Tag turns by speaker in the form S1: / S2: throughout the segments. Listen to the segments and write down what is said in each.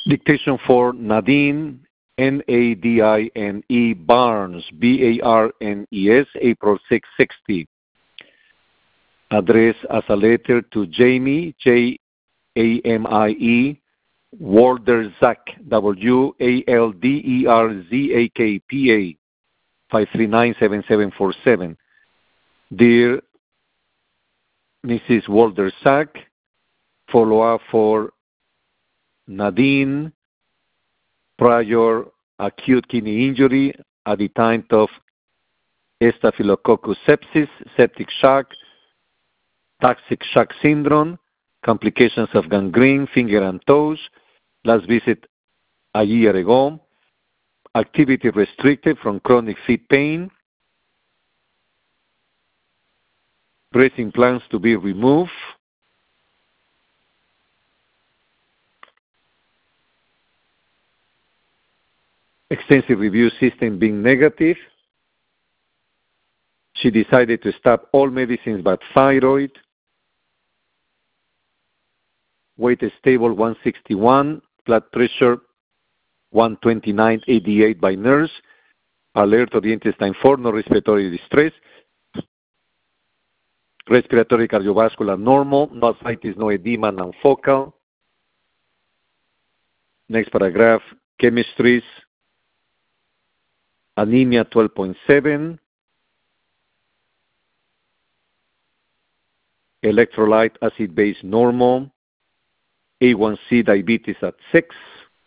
S1: Dictation for Nadine, Nadine Barnes, Barnes, April 6, 60. Address as a letter to Jamie, Jamie, Walderzak, Walderzak, PA, 5397747. Dear Mrs. Walderzak, follow-up for Nadine, prior acute kidney injury at the time of Staphylococcus sepsis, septic shock, toxic shock syndrome, complications of gangrene, finger and toes, last visit a year ago, activity restricted from chronic feet pain, breast implants to be removed, extensive review system being negative. She decided to stop all medicines but thyroid. Weight is stable 161, blood pressure 129/88 by nurse. Alert to the intestine 4, no respiratory distress. Respiratory cardiovascular normal, no ascites, no edema, non-focal. Next paragraph, chemistries. Anemia 12.7. Electrolyte acid base normal. A1C diabetes at 6.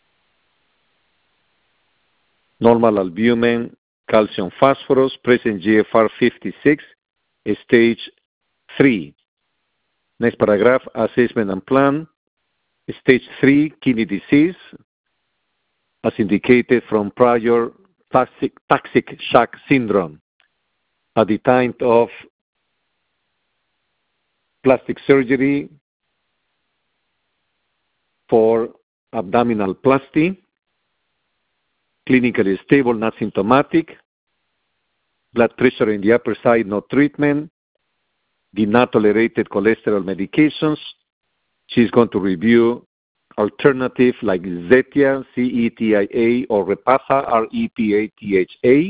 S1: Normal albumin, calcium phosphorus, present GFR 56, stage 3. Next paragraph, assessment and plan. Stage 3, kidney disease, as indicated from prior toxic shock syndrome at the time of plastic surgery for abdominoplasty, clinically stable, not symptomatic, blood pressure in the upper side, no treatment, did not tolerated cholesterol medications. She's going to review alternative like Zetia, CETIA, or Repatha, REPATHA.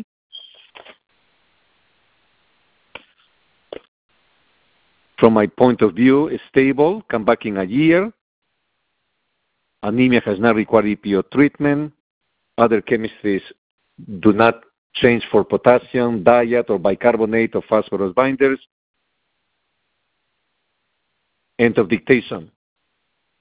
S1: From my point of view, it's stable, come back in a year. Anemia has not required EPO treatment. Other chemistries do not change for potassium, diet, or bicarbonate of phosphorus binders. End of dictation.